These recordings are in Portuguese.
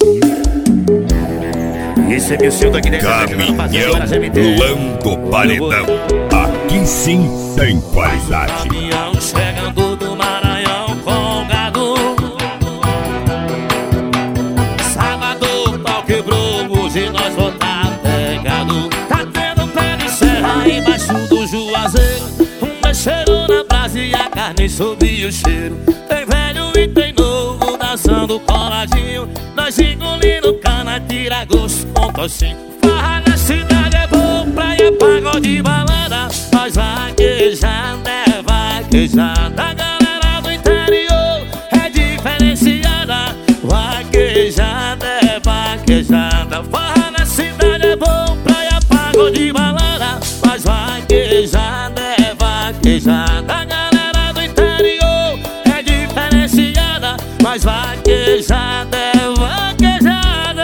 Esse é meu seu daqui dentro. Caminhão pulando paredão. Aqui sim tem qualidade. Caminhão chegando do Maranhão com gado. Sábado o pau quebrou, hoje nós vou tá pegado. Tá tendo pé de serra embaixo do Juazeiro. Mexeram na brasa e a carne soube o cheiro. Tem velho e tem novo dançando coladinho. Nós engolindo cana, tira gosto com tocinho. Farra na cidade é bom, praia, pagode, balada. Nós vaquejando, é vaquejada. A galera do interior é diferenciada. Vaquejada, é vaquejada. Farra na cidade é bom, praia, pagode, balada. Nós vaquejada, é vaquejada. A galera do interior é diferenciada. Mas vaquejada é vaquejada.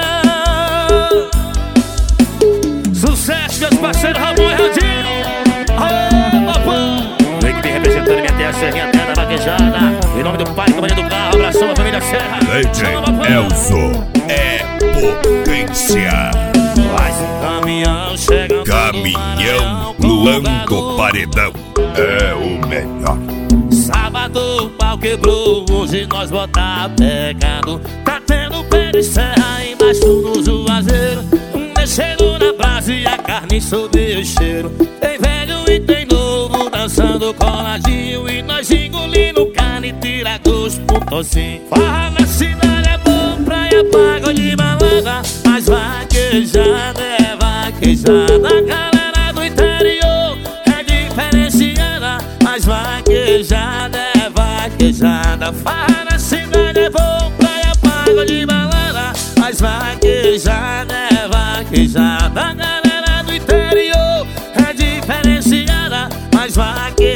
Sucesso, meus parceiros Ramon e Radinho. Aô, papai. Vem que vem representando minha terra, Serrinha, terra da vaquejada. Em nome do pai, companhia do carro, abração a família Serra. DJ Elzo é potência. Faz um caminhão chegando. Caminhão pulando paredão. É o melhor. Sábado o pau quebrou, hoje nós botar pegado. Tá tendo pé de serra embaixo do Juazeiro. Mexendo na brasa e a carne soube o cheiro. Tem velho e tem novo dançando coladinho. E nós engolindo carne, tira gosto com tocinho. Farra na cidade é bom, praia, pagode, balada. Mas vaquejada é vaquejada. A galera do interior é diferenciada. Mas vaquejada é vaquejada. Farra na cidade é bom, praia, pagode, balada. Mas vaquejada é vaquejada. A galera do interior é diferenciada. Mas vaquejada